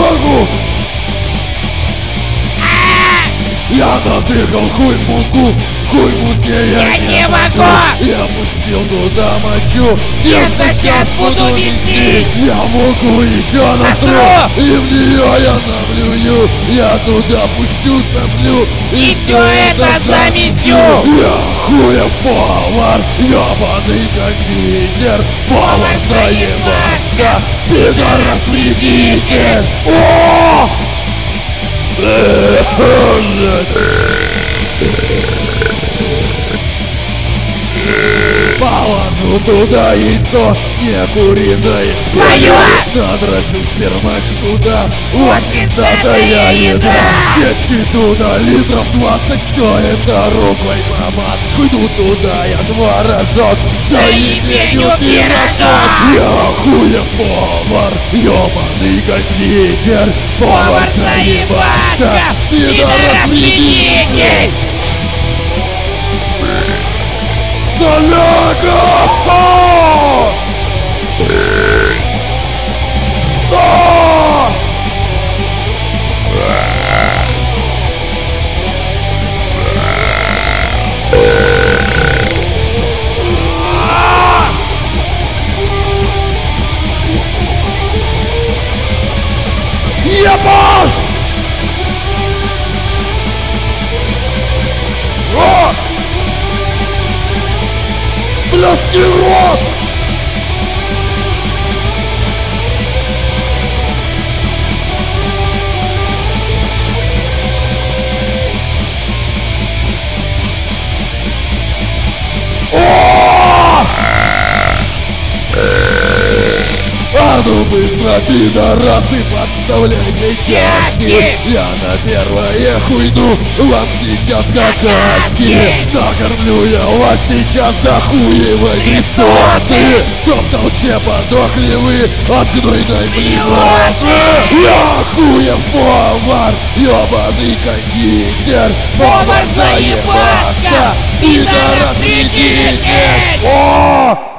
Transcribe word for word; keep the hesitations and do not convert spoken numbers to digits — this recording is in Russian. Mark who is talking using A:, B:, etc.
A: могу! Я натыкал хуй в муку, хуй в муке я,
B: Я
A: не
B: не могу!
A: Я пустил туда мочу,
B: Вместо сейчас буду бензить!
A: я муку еще насру,
B: Насру!
A: и в нее я наблюю. Я туда пущу соплю,
B: И все это замесю!
A: Я хуев повар, ебаный кондитер, повар заебашка, пидорас-вредитель! О! Положу туда яйцо, не куриное,
B: Свое!
A: надрочу спермач туда, вот
B: Вот
A: пиздатая еда. Печки туда, литров двадцать, все это рукой помад. Хуйну туда, я творожок, заебеню пирожок. Я хуев повар, ебаный кондитер, повар заебашка, пидорас-вредитель. Соляка! А! Ебаш! А! Блядский рот! А ну быстро, пидорасы, подставляйте чашки. Я на первое хуйну вам сейчас какашки. Накормлю я вас сейчас до хуевой гристоты, чтоб в толчке подохли вы от гнойной блевоты. Я хуев повар, ебаный кондитер, повар заебашка, пидорас-вредитель. О!